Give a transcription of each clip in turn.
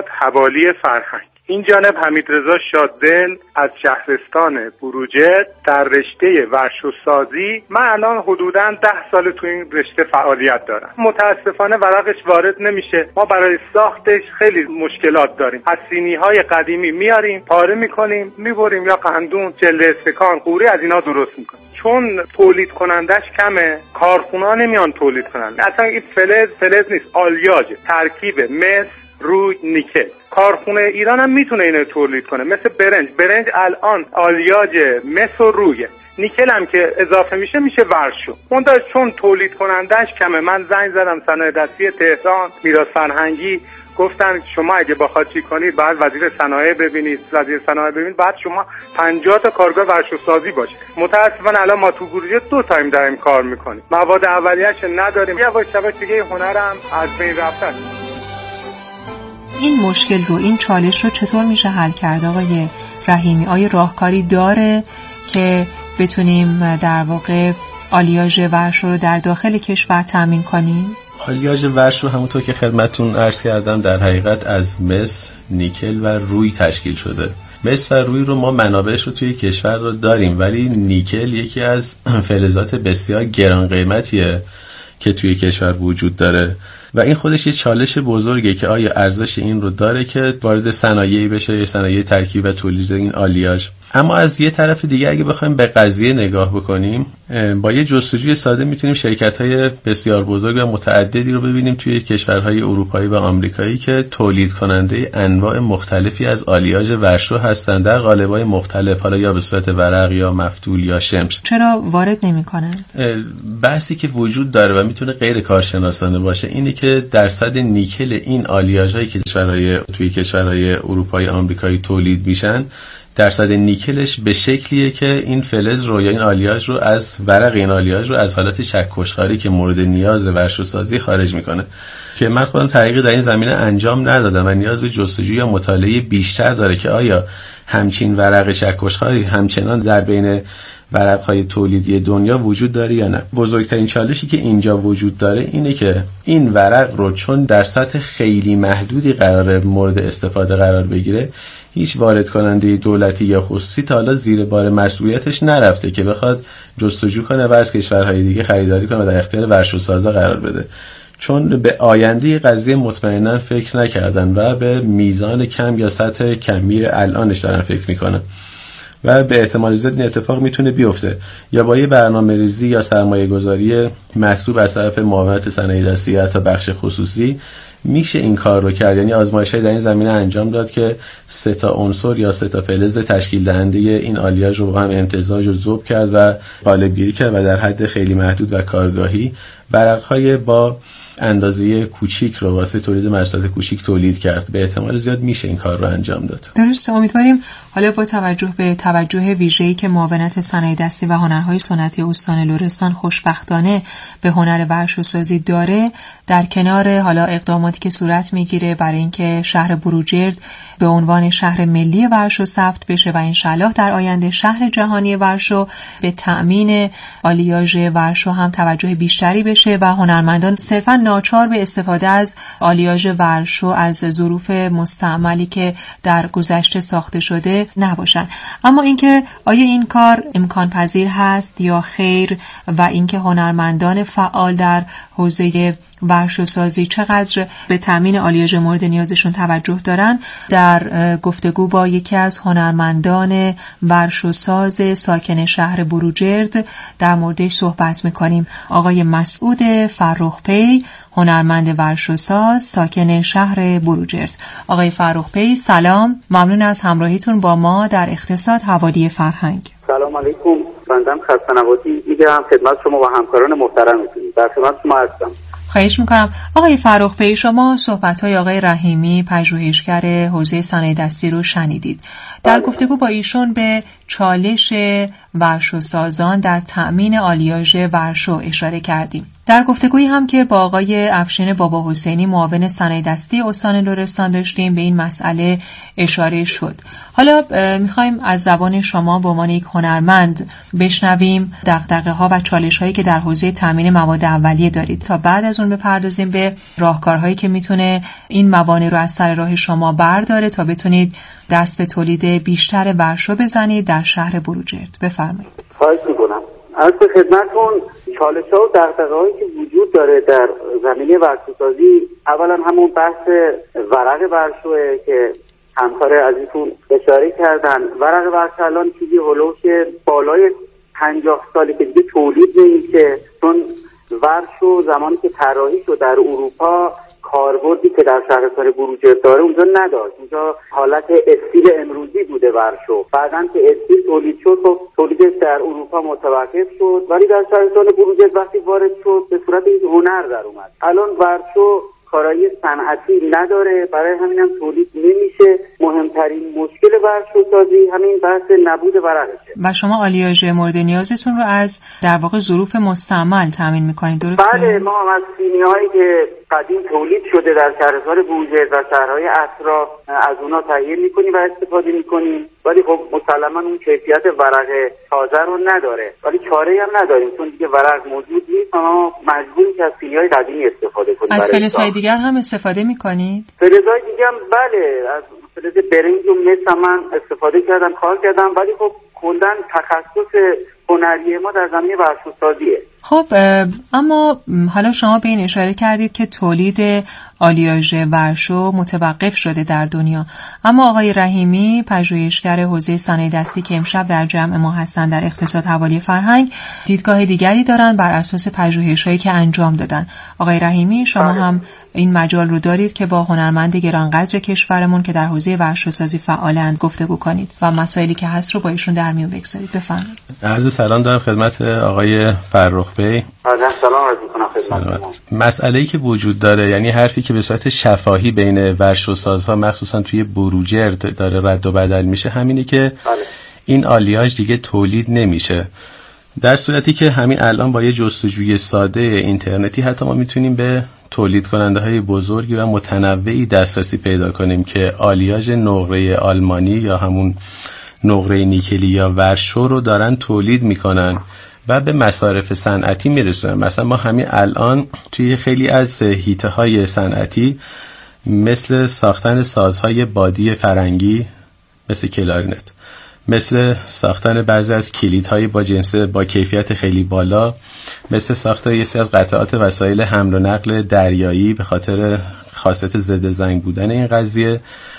اقتصاد حوالی فرهنگ. این جانب حمیدرضا شاددل از شهرستان بروجرد در رشته ورشوسازی، من الان حدوداً 10 سال تو این رشته فعالیت دارم. متاسفانه ورقش وارد نمیشه. ما برای ساختش خیلی مشکلات داریم. از سینی‌های قدیمی میاریم، پاره میکنیم، میبریم یا قندون، جلد استکان، قوری از اینا درست میکنیم. چون تولید کنندش کمه، کارخونا نمیان تولید کنن. اصلا این فلز نیست، آلیاژه، ترکیب مس روی نیکل. کارخونه ایران هم میتونه اینو تولید کنه، مثل برنج الان آلیاژ مس و رویه، نیکل هم که اضافه میشه ورشو. اون چون تولید کنندش کمه. من زنگ زدم صنایع دستی تهران، میراث فرهنگی، گفتن شما اگه بخواد چی کنید بعد وزیر صنایع ببینید، بعد شما 50 تا کارگاه ورشوسازی باشه. متاسفانه الان ما تو بروجرد 2 تایم داریم کار میکنیم، مواد اولیه‌اش نداریم. یواش دیگه هنرم از بین رفته. این مشکل رو، این چالش رو چطور میشه حل کرد آقای رحیمی؟ آیا راهکاری داره که بتونیم در واقع آلیاژ ورشو رو در داخل کشور تامین کنیم؟ آلیاژ ورشو همونطور که خدمتتون عرض کردم در حقیقت از مس، نیکل و روی تشکیل شده. مس و روی رو ما منابعش رو توی کشور رو داریم، ولی نیکل یکی از فلزات بسیار گران قیمتیه که توی کشور وجود داره و این خودش یه چالش بزرگه که آیا ارزش این رو داره که وارد صنایعی بشه، یا صنایع ترکیب و تولید این آلیاژ. اما از یه طرف دیگه اگه بخوایم به قضیه نگاه بکنیم، با یه جستجوی ساده میتونیم شرکت‌های بسیار بزرگ و متعددی رو ببینیم توی کشورهای اروپایی و آمریکایی که تولید کننده انواع مختلفی از آلیاژ ورشو هستن در قالب‌های مختلف، حالا یا به صورت ورق یا مفتول یا شمش. چرا وارد نمی‌کنن؟ بحثی که وجود داره و میتونه غیر کارشناسانه باشه اینه که درصد نیکل این آلیاژهایی که توی کشورهای اروپایی آمریکایی تولید میشن، درصد نیکلش به شکلیه که این فلز رو یا این آلیاژ رو از ورق این آلیاژ رو از حالت چکشکاری که مورد نیاز ورشوسازی خارج میکنه، که من خودم تحقیقی در این زمینه انجام ندادم و نیاز به جستجوی یا مطالعه بیشتر داره که آیا همچین ورق چکشکاری همچنان در بین ورق‌های تولیدی دنیا وجود داره یا نه. بزرگترین چالشی که اینجا وجود داره اینه که این ورق رو چون در سطح خیلی محدودی قرار مورد استفاده قرار بگیره، هیچ وارد کننده دولتی یا خصوصی تا حالا زیر بار مسئولیتش نرفته که بخواد جستجو کنه و از کشورهای دیگه خریداری کنه و در اختیار ورشوسازا قرار بده. چون به آینده قضیه مطمئنا فکر نکردن و به میزان کم یا سطح کمی الانش دارن فکر میکنن و به احتمال زیاد این اتفاق میتونه بیفته، یا با یه برنامه‌ریزی یا سرمایه‌گذاری مطلوب از طرف معاونت صنایع دستی یا حتی بخش خصوصی میشه این کار رو کرد. یعنی آزمایش‌های در این زمینه انجام داد که 3 تا عنصر یا 3 تا فلز تشکیل دهنده این آلیاژ رو با هم امتزاج و ذوب کرد و قالب‌گیری کرد و در حد خیلی محدود و کارگاهی ورق‌های با اندازه کوچیک رو واسه تولید محصولات کوچیک تولید کرد. به احتمال زیاد میشه این کار رو انجام داد. درسته. امیدواریم حالا با توجه به توجه ویژه‌ای که معاونت صنایع دستی و هنرهای سنتی استان لرستان خوشبختانه به هنر ورشوسازی داره، در کنار حالا اقداماتی که صورت میگیره برای اینکه شهر بروجرد به عنوان شهر ملی ورشو ثبت بشه و انشالله در آینده شهر جهانی ورشو، به تأمین آلیاژ ورشو هم توجه بیشتری بشه و هنرمندان صرفاً ناچار به استفاده از آلیاژ ورشو از ظروف مستعملی که در گذشته ساخته شده نباشن. اما اینکه آیا این کار امکان پذیر هست یا خیر و اینکه هنرمندان فعال در حوزه ورشوسازی چقدر به تامین آلیاژ مورد نیازشون توجه دارن، در گفتگو با یکی از هنرمندان ورشوساز ساکن شهر بروجرد در موردش صحبت میکنیم. آقای مسعود فرخ‌پی، هنرمند ورشوساز ساکن شهر بروجرد. آقای فرخ‌پی سلام، ممنون از همراهیتون با ما در اقتصاد حوالی فرهنگ. سلام علیکم، بنده خسته نباشید میگم خدمت شما و همکاران محترمتون. در خدمت شما هستم. خواهش میکنم. آقای فرخ‌پی، شما صحبت‌های آقای رحیمی پژوهشگر حوزه صنایع دستی رو شنیدید. در گفتگو با ایشون به چالش ورشوسازان در تأمین آلیاژ ورشو اشاره کردیم. در گفتگویی هم که با آقای افشین بابا حسینی معاون صنایع دستی استان لرستان داشتیم به این مسئله اشاره شد. حالا میخوایم از زبان شما به عنوان یک هنرمند بشنویم دغدغه‌ها و چالش‌هایی که در حوزه تامین مواد اولیه دارید تا بعد از اون بپردازیم به راهکارهایی که میتونه این موانع رو از سر راه شما برداره تا بتونید دست به تولید بیشتر ورشو بزنید در شهر بروجرد. بفرمایید. خواهش می‌کنم. از خدمتتون چالش‌ها و دغدغه‌هایی که وجود داره در زمینه ورشوسازی، اولا همون بحث ورق ورشوه که همکار عزیزتون اشاره کردن. ورق ورشو الان چیزی هلوش بالای 50 ساله که دیگه تولید نمیشه، چون ورشو زمانی که طراحی شد در اروپا کاربردی که در شهرستان بروجرد داره اونجا نداشت. اونجا حالت استیل امروزی بوده ورشو. بعدن که استیل تولید شد و تولیدش در اروپا متوقف شد، ولی در شهرستان بروجرد وقتی وارد شد به صورت یک هنر در اومد. الان ورشو کارایی صنعتی نداره، برای همین هم تولید نمیشه. مهمترین مشکل ورشوسازی همین بحث نبود ورقشه. و شما آلیاژ مورد نیازتون رو از در واقع ظروف مستعمل تامین میکنید، درسته؟ بله، ما هم از سینی‌هایی که قدیم تولید شده در شهرستان بروجرد و شهرهای اطراف از اونا تهیه میکنیم و استفاده میکنیم، ولی خب مسلما اون کیفیت ورق تازه رو نداره، ولی چاره‌ای هم نداریم چون دیگه ورق موجود نیست. ما مجبوریم که از سینی‌های قدیمی استفاده کنیم. از فلزهای دیگر هم استفاده میکنید؟ فلزهای دیگه هم بله، از فلز برنج و مس من استفاده کردم، کار کردم، ولی خب کلاً تخصص هنری ما در زمینه ورشوسازیه. خب اما حالا شما به این اشاره کردید که تولید آلیاژ ورشو متوقف شده در دنیا، اما آقای رحیمی پژوهشگر حوزه صنایع دستی که امشب در جمع ما هستند در اقتصاد حوالی فرهنگ دیدگاه دیگری دارن بر اساس پژوهش‌هایی که انجام دادن. آقای رحیمی شما هم این مجال رو دارید که با هنرمند گرانقدر کشورمون که در حوزه ورشوسازی فعالند گفتگو کنید و مسائلی که هست رو با ایشون در میون بگذارید. بفرمایید. عرض سلام دارم خدمت آقای فرخ بی. سلام عرض می‌کنم خدمت شما. مسئله‌ای که وجود داره، یعنی حرفی که به صورت شفاهی بین ورشوسازها مخصوصا توی بروجرد داره رد و بدل میشه، همینه که این آلیاژ دیگه تولید نمیشه، در صورتی که همین الان با یه جستجوی ساده اینترنتی حتی ما میتونیم به تولید کننده های بزرگی و متنوعی دسترسی پیدا کنیم که آلیاژ نقره آلمانی یا همون نقره نیکلی یا ورشو رو دارن تولید میکنن و به مصارف صنعتی میرسونن. مثلا ما همین الان توی خیلی از حیطه های صنعتی مثل ساختن سازهای بادی فرنگی مثل کلارینت، مثل ساختن بعضی از کلیدهای با کیفیت خیلی بالا، مثل ساختن یه سری از قطعات وسایل حمل و نقل دریایی به خاطر خاصیت ضد زنگ بودن این قضیه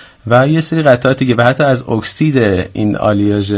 و یه سری قطعاتی که و حتی از اکسید این آلیاژ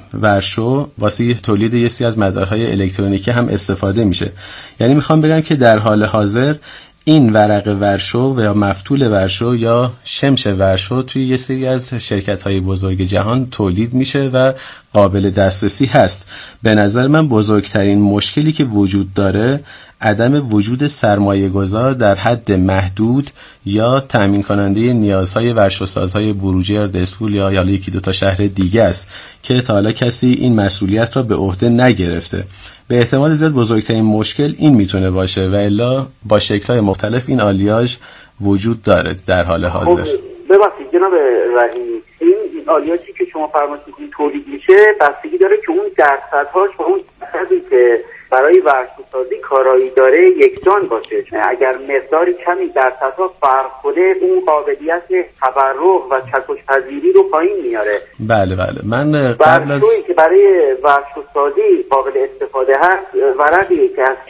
ورشو واسه تولید یه سری از مدارهای الکترونیکی هم استفاده میشه. یعنی میخوام بگم که در حال حاضر این ورق ورشو یا مفتول ورشو یا شمش ورشو توی یه سری از شرکت‌های بزرگ جهان تولید میشه و قابل دسترسی هست. به نظر من بزرگترین مشکلی که وجود داره عدم وجود سرمایه‌گذار در حد محدود یا تامین کننده نیازهای ورشوسازهای بروجرد، اسفول یا یکی دو تا شهر دیگه است که تا حالا کسی این مسئولیت را به عهده نگرفته. به احتمال زیاد بزرگترین مشکل این میتونه باشه و الا با شکل‌های مختلف این آلیاژ وجود داره در حال حاضر. ببخشید جناب رحیمی، این آلیاژی که شما فرمایید تولید میشه بستگی داره که اون درصدهاش با اون درصدی که برای ورشوسازی کارایی داره یکسان باشه. اگر مقداری کمی درصدها فرق کنه اون قابلیت تبرع و چکش‌پذیری رو پایین میاره. بله من قبل از که برای ورشوسازی قابل استفاده هست ورقی که از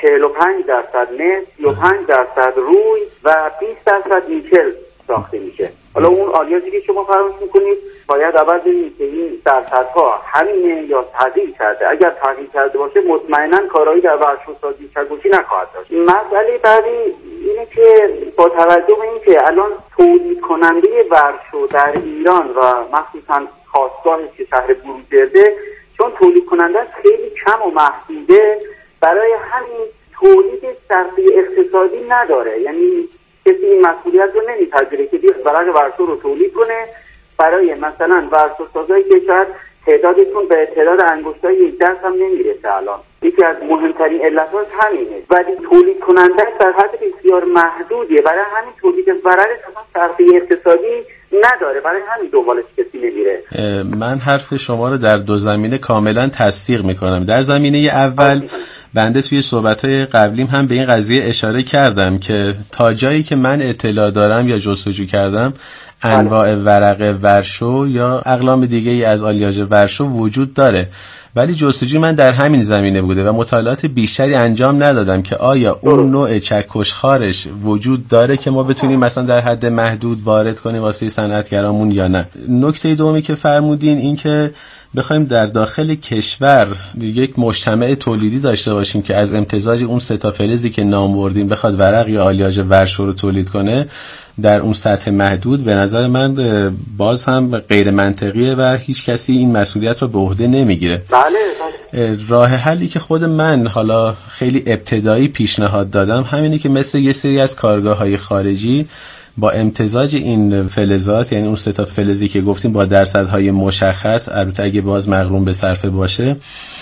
45% مس، 35% روی و 20% نیکل ساخته میشه. حالا اون آلیاژی که شما فراموش میکنید باید اول ببینید که این درصدها همینه یا تغییر کرده. اگر تغییر کرده باشه مطمئنا کارایی در ورشوسازی چکشی نخواهد داشت. مسئله بعدی اینه که با توجه به اینکه الان تولید کننده ورشو در ایران و مخصوصا خاصگاهش که شهر بروجرده، چون تولید کننده خیلی کم و محدوده، برای همین تولید صرفه اقتصادی نداره. یعنی کسی این مسئولیت رو نمیپذیره که بیاد ورق ورشو رو تولید کنه برای مثلا ورشوسازای کشور تعدادشون به تعداد انگشتای یک دست هم نمیرسه. الان یکی از مهمترین علتاش همینه، ولی تولید کننده در حد بسیار محدودیه، برای همین تولید ورقش اصلا صرفه اقتصادی نداره، برای همین دنبالش کسی نمیره. من حرف شما رو در دو زمینه کاملا تصدیق میکنم. در زمینه اول بنده توی صحبت‌های قبلیم هم به این قضیه اشاره کردم که تا جایی که من اطلاع دارم یا جستجو کردم انواع ورق ورشو یا اقلام دیگه‌ای از آلیاژ ورشو وجود داره، ولی جستجوی من در همین زمینه بوده و مطالعات بیشتری انجام ندادم که آیا اون نوع چکش خارش وجود داره که ما بتونیم مثلا در حد محدود وارد کنیم واسه صنعتگرامون یا نه. نکته دومی که فرمودین این که بخوایم در داخل کشور یک مجتمع تولیدی داشته باشیم که از امتزاج اون سه تا فلزی که نام بردیم بخواد ورق یا آلیاژ ورشو رو تولید کنه در اون سطح محدود، به نظر من باز هم غیر منطقیه و هیچ کسی این مسئولیت رو به عهده نمیگیره. بله. راه حلی که خود من حالا خیلی ابتدایی پیشنهاد دادم همینه که مثل یه سری از کارگاه‌های خارجی با امتزاج این فلزات، یعنی اون سه تا فلزی که گفتیم با درصدهای مشخص، البته اگه باز مغروم به صرفه باشه،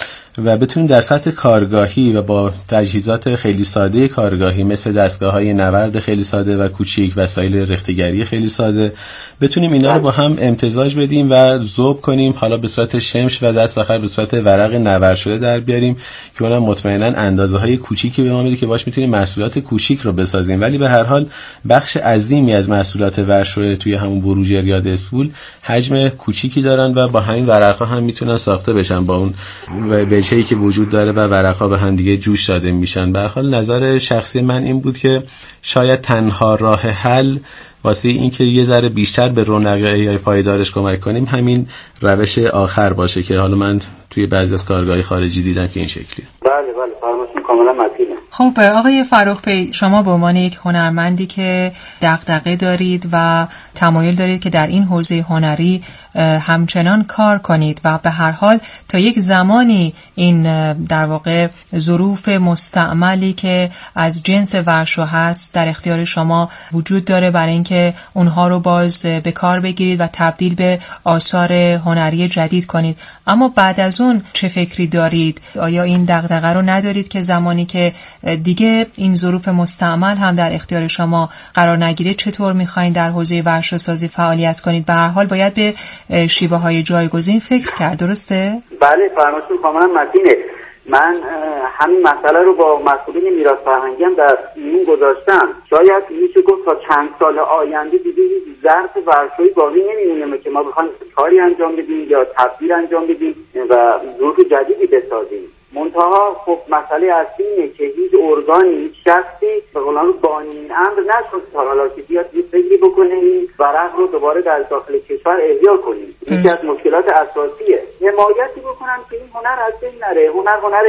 و بتونیم در سطح کارگاهی و با تجهیزات خیلی ساده کارگاهی مثل دستگاه‌های نورد خیلی ساده و کوچیک، وسایل رختگری خیلی ساده، بتونیم اینا رو با هم امتزاج بدیم و ذوب کنیم، حالا به صورت شمش و دست آخر به صورت ورق نورد شده در بیاریم که اونم مطمئناً اندازه‌های کوچیکی به ما میده که باش میتونیم محصولات کوچیک رو بسازیم. ولی به هر حال بخش عظیمی از محصولات ورشو توی همون بروجر یا دسپول حجم کوچیکی دارن و با همین ورق‌ها هم میتونن ساخته بشن با اون وجهی که وجود داره و ورق‌ها به هم دیگه جوش داده میشن. به هر حال نظر شخصی من این بود که شاید تنها راه حل واسه این که یه ذره بیشتر به رونق یا پایدارش کمک کنیم همین روش آخر باشه که حالا من توی بعضی از کارگاه‌های خارجی دیدم که این شکلیه. بله فرمایشتون کاملا متینه. خب آقای فرخ‌پی، شما به عنوان یک هنرمندی که دغدغه دارید و تمایل دارید که در این حوزه هنری همچنان کار کنید و به هر حال تا یک زمانی این در واقع ظروف مستعملی که از جنس ورشو هست در اختیار شما وجود داره برای اینکه اونها رو باز به کار بگیرید و تبدیل به آثار هنری جدید کنید، اما بعد از اون چه فکری دارید؟ آیا این دغدغه رو ندارید که زمانی که دیگه این ظروف مستعمل هم در اختیار شما قرار نگیره چطور می‌خواید در حوزه ورشو سازی فعالیت کنید؟ به هر حال باید به شیوه‌های جایگزین فکر کرد، درسته؟ بله فرمایشتون کاملا متینه. من همین مسئله رو با مسئولین میراث فرهنگی هم در میون گذاشتم. شاید میشه گفت تا چند سال آینده دیگه ظرف ورشویی باقی نمیمونه که ما بخوایم کاری انجام بدیم یا تبدیل انجام بدیم و ظروف جدیدی بسازیم. منتها خب مسئله اصلی اینه که هیچ ارگانی، هیچ شخصی به قولن بانی این امر نشد تا حالا که بیاد یه فکری بکنه این ورق رو دوباره در داخل کشور احیا کنیم. یکی از مشکلات اساسیه. حمایتی بکنن که این هنر از بین نره. هنر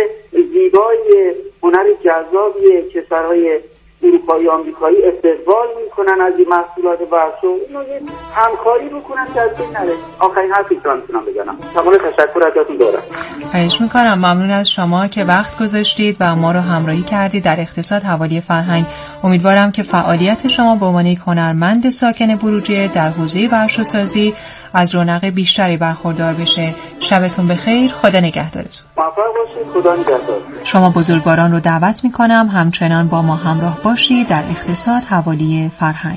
زیبایی، هنر جذابی کشورهای اروپایی آمریکایی استقبال میکنن از این محصولات ورشو، اینو یه همکاری بکنن که از بین نره. آخرین حرفی که میتونم بگم. تمام تشکر ازتون دارم. خواهش میکنم. ممنون از شما که وقت گذاشتید و ما رو همراهی کردید در اقتصاد حوالی فرهنگ. امیدوارم که فعالیت شما به عنوان یک هنرمند ساکن بروجر در حوزه ورشو سازی از رونق بیشتری برخوردار بشه. شبتون بخیر. خدا نگهدارتون. موفق باشید. خدا نگهدار. شما بزرگواران رو دعوت میکنم همچنان با ما همراه باشید در اقتصاد حوالی فرهنگ.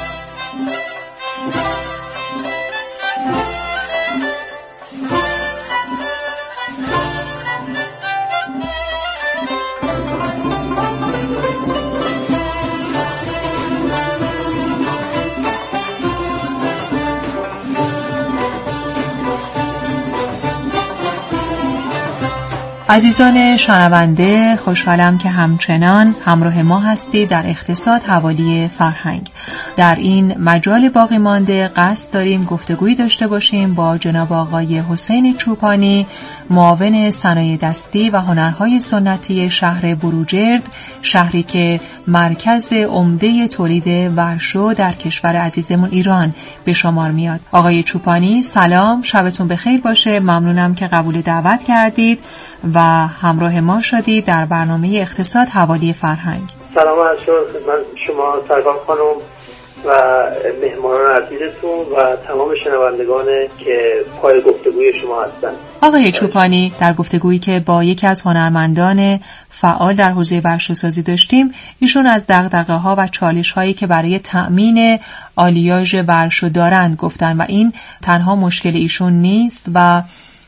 عزیزان شنونده، خوشحالم که همچنان همراه ما هستید در اقتصاد حوالی فرهنگ. در این مجال باقی مانده قصد داریم گفتگویی داشته باشیم با جناب آقای حسین چوپانی، معاون صنایع دستی و هنرهای سنتی شهر بروجرد، شهری که مرکز عمده تولید ورشو در کشور عزیزمون ایران به شمار میاد. آقای چوپانی سلام، شبتون بخیر باشه. ممنونم که قبول دعوت کردید و همراه ما شدید در برنامه اقتصاد حوالی فرهنگ. سلام عرض خدمت شما سرکار خانم. و مهمانان عزیزتون و تمام شنوندگان که پای گفتگوی شما هستند. آقای چوپانی، در گفتگویی که با یکی از هنرمندان فعال در حوزه ورشوسازی داشتیم، ایشون از دغدغه‌ها و چالش‌هایی که برای تأمین آلیاژ ورشو دارند گفتن و این تنها مشکل ایشون نیست و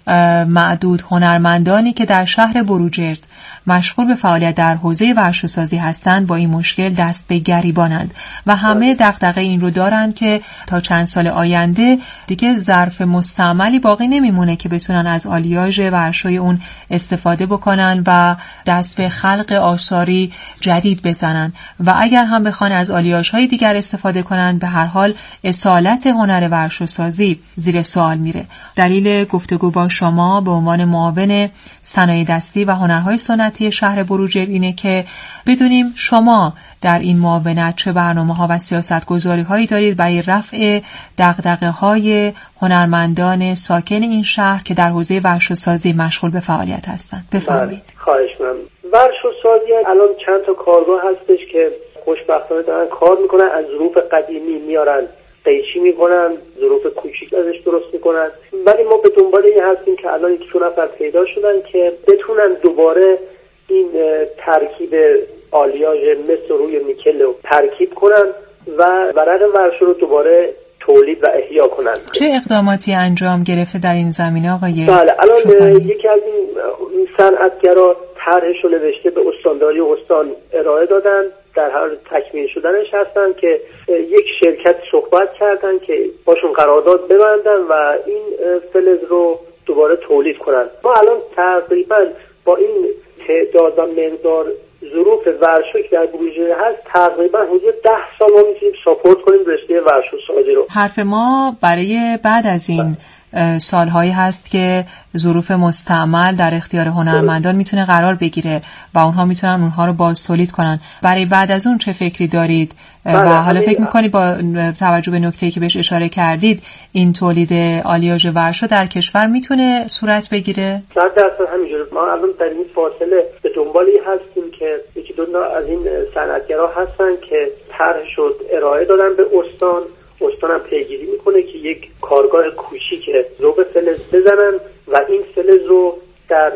معدود هنرمندانی که در شهر بروجرد مشغول به فعالیت در حوزه ورشوسازی هستند با این مشکل دست به گریبانند و همه دغدغه این رو دارند که تا چند سال آینده دیگه ظرف مستعملی باقی نمیمونه که بتونن از آلیاژ ورشوی اون استفاده بکنن و دست به خلق آثاری جدید بزنن و اگر هم بخوان از آلیاژهای دیگر استفاده کنن به هر حال اصالت هنر ورشوسازی زیر سوال میره. دلیل گفتگو با شما به عنوان معاون صنایع دستی و هنرهای سنتی شهر بروجرد اینه که بدونیم شما در این معاونت چه برنامه‌ها و سیاست‌گذاری‌هایی دارید برای رفع دغدغه‌های هنرمندان ساکن این شهر که در حوزه ورشوسازی مشغول به فعالیت هستند. بفرمایید. خواهش می‌کنم. ورشوسازی الان چند تا کارگاه هستش که خوشبختانه دارن کار میکنن، از ظروف قدیمی میارن قیچی میکنن، ظروف کوچیک ازش درست میکنن، ولی ما به دنبال این هستیم که الان یک نفر پیدا شدن که بتونن دوباره این ترکیب آلیاژ مس روی نیکل رو ترکیب کنن و ورق ورشو رو دوباره تولید و احیا کنن. چه اقداماتی انجام گرفته در این زمینه آقای بله، الان چوپانی؟ یکی از این صنعتگرا طرحش رو نوشته به استانداری استان ارائه دادن، در حال تکمیل شدنش هستن که یک شرکت صحبت کردن که باشون قرارداد ببندن و این فلز رو دوباره تولید کنن. ما الان تقریبا با این تعداد و مقدار ظروف ورشو که در بروجرد هست تقریبا حدود 10 سال ما میتونیم ساپورت کنیم رشته ورشوسازی رو. حرف ما برای بعد از این سالهایی هست که ظروف مستعمل در اختیار هنرمندان میتونه قرار بگیره و اونها میتونن اونها رو باز تولید کنن. برای بعد از اون چه فکری دارید؟ و حالا فکر میکنید با توجه به نکته‌ای که بهش اشاره کردید این تولید آلیاژ ورشو در کشور میتونه صورت بگیره؟ 100% همینجوره. ما الان در این فاصله به دنبالی هستیم که یکی دو از این صنعتگرا هستن که طرح شد ارائه دادن به استان هم پیگیری میکنه که یک کارگاه کوچیک ذوب فلز بزنن و این فلز رو در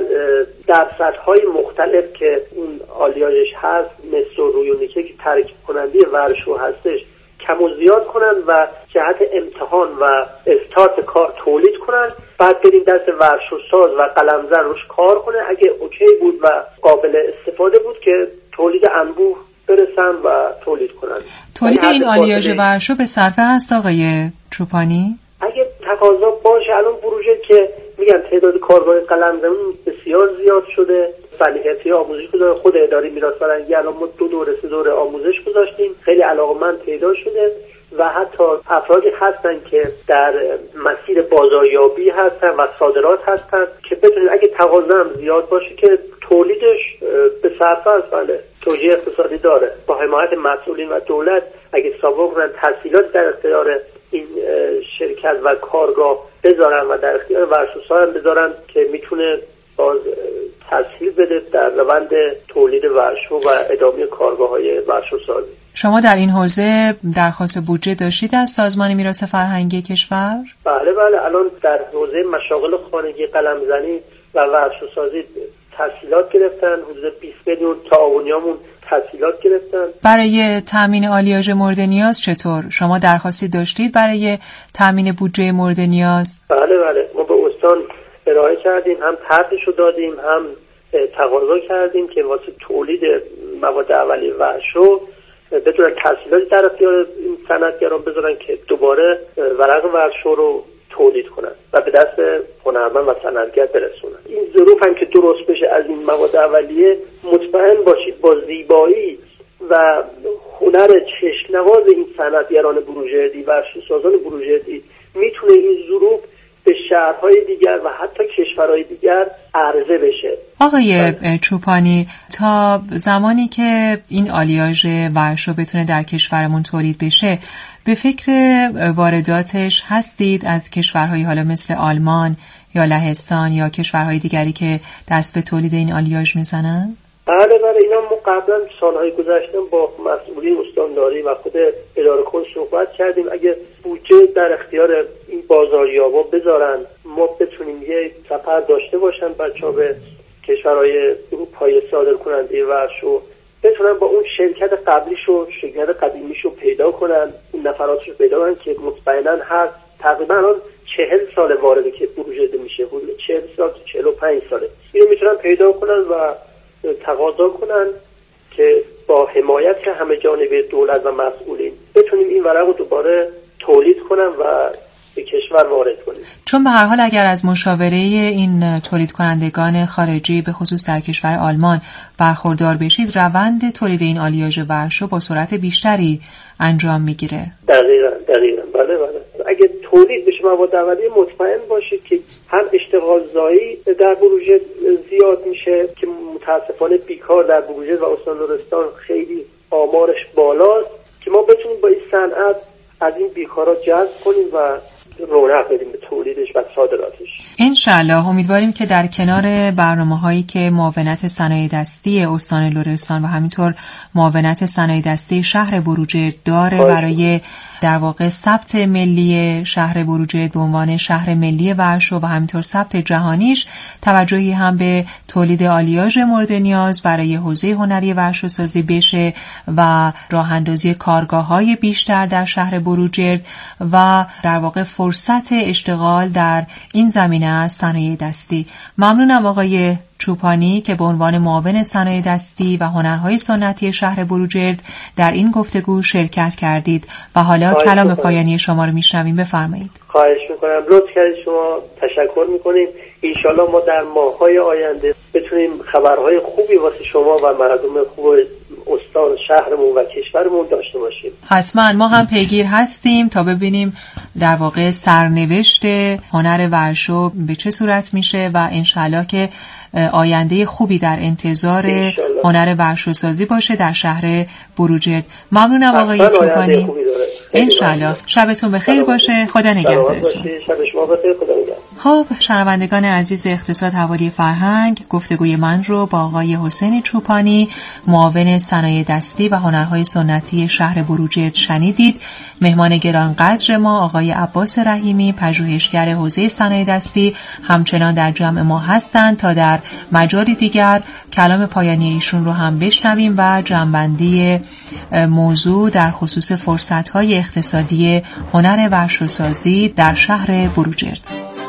درصدهای مختلف که اون آلیاژش هست مثل روی و نیکل که ترکیب کننده ورشو هستش کم و زیاد کنن و جهت امتحان و استارت کار تولید کنن، بعد بریم دست ورشوساز و قلمزن روش کار کنه. اگه اوکی بود و قابل استفاده بود که تولید انبوه برسن و تولید کنن. تولید این آلیاژ ورشو به صرفه هست آقای چوپانی؟ اگه تقاضا باشه الان بروجرد که میگن تعداد کارگاه قلمزن بسیار زیاد شده، صلاحیتی آموزش گذاشته، خود اداره میراث فرهنگی الان ما 2 دوره آموزش گذاشتیم، خیلی علاقه‌مند پیدا شده و حتی افرادی هستن که در مسیر بازاریابی هستن و صادرات هستن که بتونن اگه تقاضا هم زیاد باشه که تولیدش به صرفه است. بله، توجیه اقتصادی داره. با حمایت مسئولین و دولت اگه سابق کنن تسهیلات در اختیار این شرکت و کارگاه بذارن و در اختیار ورشوسا هم بذارن که میتونه باز تسهیل بده در روند تولید ورشو و ادامه کارگاه‌های ورشوسازی. شما در این حوزه درخواست بودجه داشتید از سازمان میراث فرهنگی کشور؟ بله، الان در حوزه مشاغل خانگی قلمزنی و ورشوسازی تسهیلات گرفتن، حدود 20 میلیون تعاونیامون تسهیلات گرفتن. برای تامین آلیاژ مورد نیاز چطور؟ شما درخواستی داشتید برای تامین بودجه مورد نیاز؟ بله، ما به استان ارائه کردیم، هم طرحشو دادیم، هم تقاضا کردیم که واسه تولید مواد اولیه ورشو بتونن تسهیلاتی در اختیار این صنعتگران بذارن که دوباره ورق ورشو رو تولید کنن و به دست هنرمند و صنعتگر برسونن. این ظروف هم که درست بشه از این مواد اولیه، مطمئن باشید با زیبایی و هنر چشم‌نواز این صنعتگران بروجردی و ورشوسازان بروجردی میتونه این ظروف به شهرهای دیگر و حتی کشورهای دیگر عرضه بشه. آقای چوپانی، تا زمانی که این آلیاژ ورشو بتونه در کشورمون تولید بشه به فکر وارداتش هستید از کشورهای حالا مثل آلمان یا لهستان یا کشورهای دیگری که دست به تولید این آلیاژ میزنن؟ بله، اینا قبلا سالهای گذشته با مسئولین استانداری و خود اداره کل صحبت کردیم اگه بودجه در اختیار این بازاریابا بذارن ما بتونیم یه سفر داشته باشن بچه‌ها به کشورهای اروپایی صادر کننده ورشو بتونن با اون شرکت قدیمیشو پیدا کنن، اون نفراتشو پیدا کنن که مطمئناً هر تقریبا الان 40 سال وارد که پروژه میشه، حدود 40 سال تا 45 ساله اینو میتونن پیدا کنن و تقاضا کنن که با حمایت همه جانبه دولت و مسئولین بتونیم این ورق رو دوباره تولید کنن و به کشور وارد کنیم. چون به هر حال اگر از مشاوره این تولید کنندگان خارجی به خصوص در کشور آلمان برخوردار بشید، روند تولید این آلیاژ ورشو با سرعت بیشتری انجام میگیره. دقیقاً بله. اگه تولید بشه مواد اولیه مطمئن باشید که هم اشتغال زایی در بروژه زیاد میشه که متاسفانه بیکار در بروژه و استان لرستان خیلی آمارش بالاست که ما بتونیم با این صنعت از این بیکارا جذب کنیم و رونق بدیم به تولیدش و صادراتش. انشالله. امیدواریم که در کنار برنامه‌هایی که معاونت صنایع دستی استان لرستان و همینطور معاونت صنایع دستی شهر بروجرد داره برای در واقع ثبت ملی شهر بروجرد به عنوان شهر ملی ورشو و همینطور ثبت جهانیش، توجهی هم به تولید آلیاژ مورد نیاز برای حوزه هنری ورشو سازی بشه و راه اندازی کارگاه‌های بیشتر در شهر بروجرد و در واقع فرصت اشتغال در این زمینه از صنایع دستی. ممنونم آقای چوپانی که به عنوان معاون صنایع دستی و هنرهای سنتی شهر بروجرد در این گفتگو شرکت کردید و حالا کلام پایانی شما رو میشنویم. بفرمایید. خواهش میکنم. لطف کردید. شما تشکر میکنیم. انشالله ما در ماه‌های آینده بتونیم خبرهای خوبی واسه شما و مردم خوب استان شهرمون و کشورمون داشته باشیم. حتما ما هم پیگیر هستیم تا ببینیم در واقع سرنوشت هنر ورشو به چه صورت میشه و انشالله که آینده خوبی در انتظار هنر ورشو سازی باشه در شهر بروجرد. ممنونم آقای چوپانی. انشالله. شبتون بخیر باشه. خدا نگهدارتون. شب شما بخیر. خدا نگهدار. خب شنوندگان عزیز اقتصاد حوالی فرهنگ، گفتگوی من رو با آقای حسین چوپانی معاون صنایع دستی و هنرهای سنتی شهر بروجرد شنیدید. مهمان گرانقدر ما آقای عباس رحیمی، پژوهشگر حوزه صنایع دستی، همچنان در جمع ما هستند تا در مجالی دیگر کلام پایانی ایشون رو هم بشنویم و جمع‌بندی موضوع در خصوص فرصت‌های اقتصادی هنر ورشوسازی در شهر بروجرد.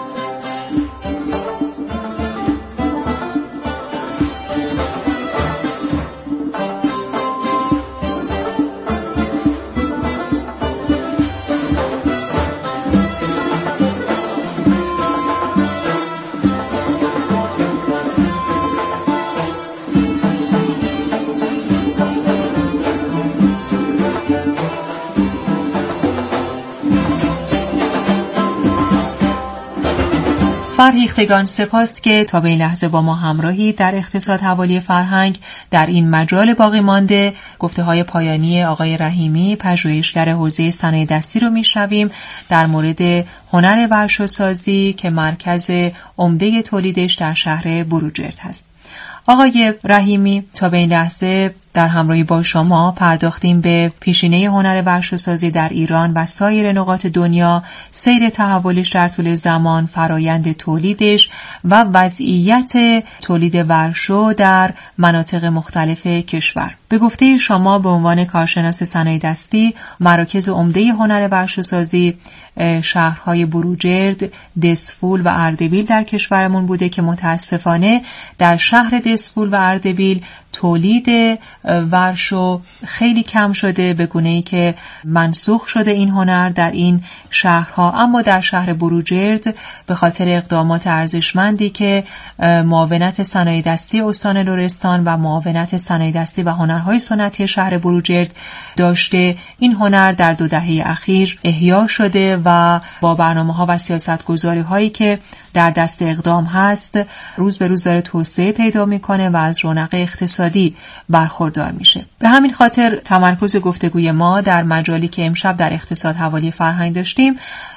فرهیختگان سپاست که تا به این لحظه با ما همراهی در اقتصاد حوالی فرهنگ. در این مجال باقی مانده گفته‌های پایانی آقای رحیمی، پژوهشگر حوزه صنایع دستی رو میشنویم در مورد هنر ورشوسازی که مرکز عمده تولیدش در شهر بروجرد هست. آقای رحیمی، تا به این لحظه در همراهی با شما پرداختیم به پیشینه هنر ورشوسازی در ایران و سایر نقاط دنیا، سیر تحولش در طول زمان، فرایند تولیدش و وضعیت تولید ورشو در مناطق مختلف کشور. به گفته شما به عنوان کارشناس صنایع دستی، مراکز عمده هنر ورشوسازی شهرهای بروجرد، دسفول و اردبیل در کشورمون بوده که متاسفانه در شهر دسفول و اردبیل تولید ورشو خیلی کم شده، به گونه‌ای که منسوخ شده این هنر در این شهرها. اما در شهر بروجرد به خاطر اقدامات ارزشمندی که معاونت صنایع دستی استان لرستان و معاونت صنایع دستی و هنرهای سنتی شهر بروجرد داشته، این هنر در 2 دهه اخیر احیا شده و با برنامه‌ها و سیاست‌گذاری‌هایی که در دست اقدام هست روز به روز داره توسعه پیدا میکنه و از رونق اقتصادی برخوردار میشه. به همین خاطر تمرکز گفتگوی ما در مجالی که امشب در اقتصاد حوالی فرهنگ داشتیم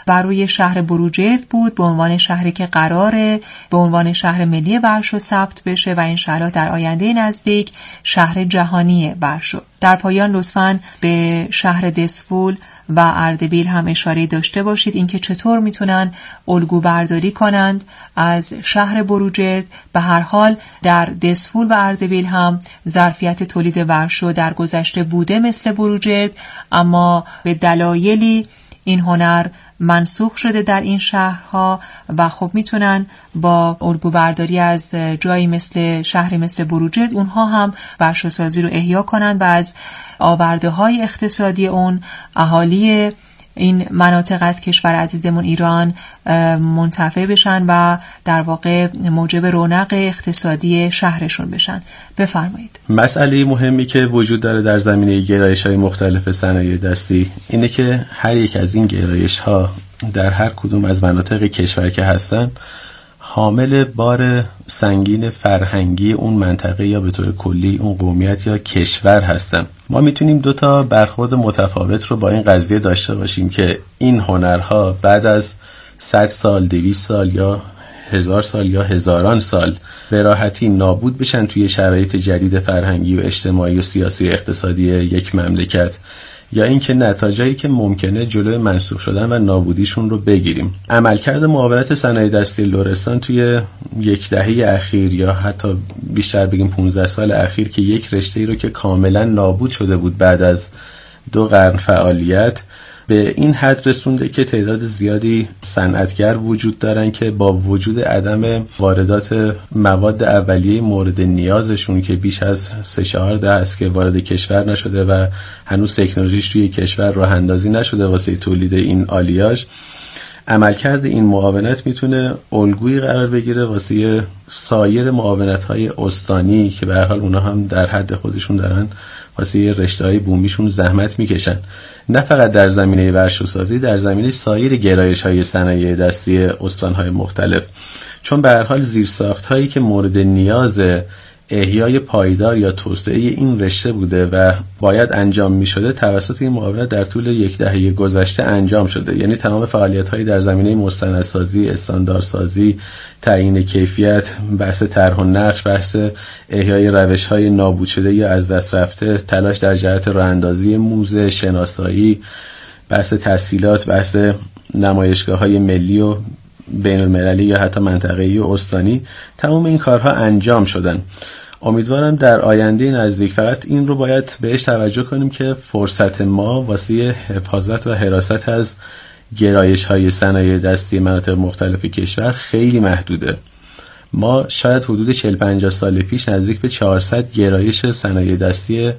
بر روی شهر بروجرد بود به عنوان شهری که قراره به عنوان شهر ملی ورشو ثبت بشه و انشاءالله در آینده نزدیک شهر جهانی ورشو. در پایان لطفاً به شهر دسفول و اردبیل هم اشاره داشته باشید اینکه چطور میتونن الگو برداری کنند از شهر بروجرد. به هر حال در دسفول و اردبیل هم ظرفیت تولید ورشو در گذشته بوده مثل بروجرد، اما به دلایلی این هنر منسوخ شده در این شهرها و خب میتونن با الگو برداری از جایی مثل شهری مثل بروجرد اونها هم ورشوسازی رو احیا کنن و از آورده های اقتصادی اون اهالی این مناطق از کشور عزیزمون ایران منتفع بشن و در واقع موجب رونق اقتصادی شهرشون بشن. بفرمایید. مسئله مهمی که وجود داره در زمینه گرایش‌های مختلف صنایع دستی اینه که هر یک از این گرایش‌ها در هر کدوم از مناطق کشور که هستن حامل بار سنگین فرهنگی اون منطقه یا به طور کلی اون قومیت یا کشور هستن. ما میتونیم دو تا برخورد متفاوت رو با این قضیه داشته باشیم که این هنرها بعد از 100 سال، 200 سال یا 1000 سال یا هزاران سال به راحتی نابود بشن توی شرایط جدید فرهنگی و اجتماعی و سیاسی و اقتصادی یک مملکت، یا اینکه نتایجی که ممکنه جلوی منسوخ شدن و نابودیشون رو بگیریم. عملکرد معاونت صنایع دستی لرستان توی یک دهه اخیر یا حتی بیشتر بگیم 15 سال اخیر که یک رشته‌ای رو که کاملا نابود شده بود بعد از 2 قرن فعالیت به این حد رسونده که تعداد زیادی صنعتگر وجود دارن که با وجود عدم واردات مواد اولیه مورد نیازشون که بیش از 3-4 است که وارد کشور نشده و هنوز تکنولوژیش توی کشور راه اندازی نشده واسه تولید این آلیاژ، عملکرد این معاونت میتونه الگویی قرار بگیره واسه سایر معاونت‌های استانی که به هر حال اونها هم در حد خودشون دارن واسه رشته‌های بومیشون زحمت میکشن، نه فقط در زمینه ورشوسازی، در زمینه سایر گرایش‌های صنایع دستی استان‌های مختلف، چون به هر حال زیرساخت‌هایی که مورد نیاز احیای پایدار یا توسعه این رشته بوده و باید انجام می شده توسط این معاونت در طول یک دهه گذشته انجام شده. یعنی تمام فعالیت‌های در زمینه مستندسازی، استانداردسازی، تعیین کیفیت، بحث طرح و نقش، بحث احیای روش‌های نابود شده یا از دست رفته، تلاش در جهت راه‌اندازی موزه، شناسایی، بحث تسهیلات، بحث نمایشگاه‌های ملی و بین المللی یا حتی منطقه‌ای و استانی، تمام این کارها انجام شدن. امیدوارم در آینده نزدیک فقط این رو باید بهش توجه کنیم که فرصت ما واسه حفاظت و حراست از گرایش‌های صنایع دستی مناطق مختلف کشور خیلی محدوده. ما شاید حدود 40-50 سال پیش نزدیک به 400 گرایش صنایع دستی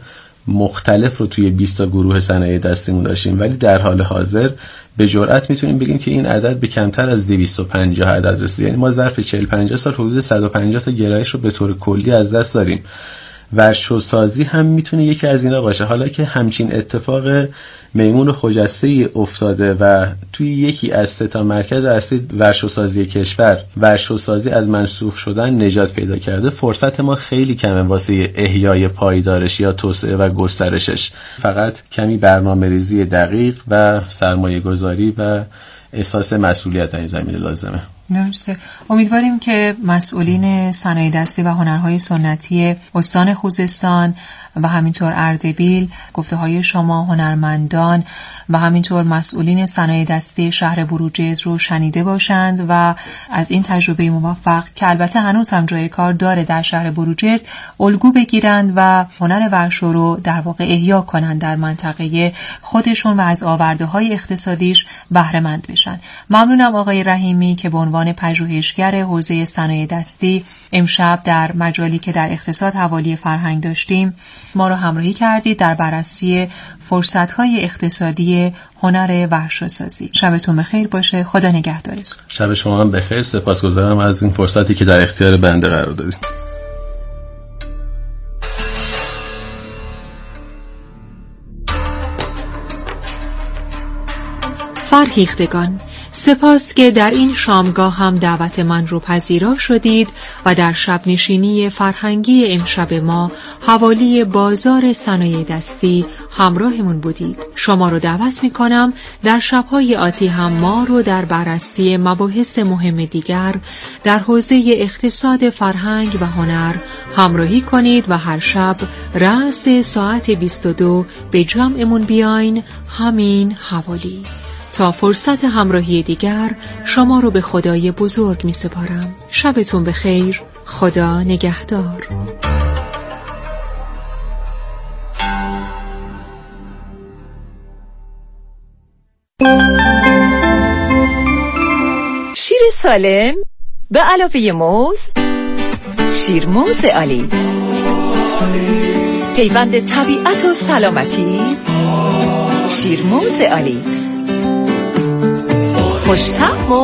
مختلف رو توی 20 تا گروه صنایع دستیمون داشتیم، ولی در حال حاضر به جرئت میتونیم بگیم که این عدد به کمتر از 250 عدد رسید. یعنی ما ظرف 40-50 سال حدود 150 تا گرایش رو به طور کلی از دست دادیم. ورشوسازی هم میتونه یکی از اینا باشه، حالا که همچین اتفاق میمون و خجسته افتاده و توی یکی از 3 تا مرکز اصلی ورشوسازی کشور ورشوسازی از منسوخ شدن نجات پیدا کرده، فرصت ما خیلی کمه واسه احیای پایدارش یا توسعه و گسترشش. فقط کمی برنامه‌ریزی دقیق و سرمایه گذاری و احساس مسئولیت در این زمینه لازمه. درسته. امیدواریم که مسئولین صنایع دستی و هنرهای سنتی استان خوزستان و همینطور اردبیل گفته‌های شما هنرمندان و همینطور مسئولین صنایع دستی شهر بروجرد رو شنیده باشند و از این تجربه موفق که البته هنوز هم جای کار داره در شهر بروجرد الگو بگیرند و هنر ورشو رو در واقع احیا کنند در منطقه خودشون و از آورده‌های اقتصادیش بهره مند بشن. ممنونم آقای رحیمی که به عنوان پژوهشگر حوزه صنایع دستی امشب در مجالی که در اقتصاد حوالی فرهنگ داشتیم ما رو همراهی کردید در بررسی فرصت‌های اقتصادی هنر ورشوسازی. شبتون بخیر باشه. خدا نگهدارتون. شب شما هم بخیر. سپاسگزارم از این فرصتی که در اختیار بنده قرار دادید. فرهیختگان، سپاس که در این شامگاه هم دعوت من رو پذیرا شدید و در شب نشینی فرهنگی امشب ما حوالی بازار صنایع دستی همراهمون بودید. شما رو دعوت میکنم در شبهای آتی هم ما رو در بررسی مباحث مهم دیگر در حوزه اقتصاد، فرهنگ و هنر همراهی کنید و هر شب رأس ساعت 22 به جمعمون بیاین همین حوالی. تا فرصت همراهی دیگر شما رو به خدای بزرگ می سپارم. شبتون بخیر. خدا نگهدار. شیر سالم به علاوه موز، شیرموز آلیس، پیوند طبیعت و سلامتی، شیرموز آلیس، خوش‌طعم و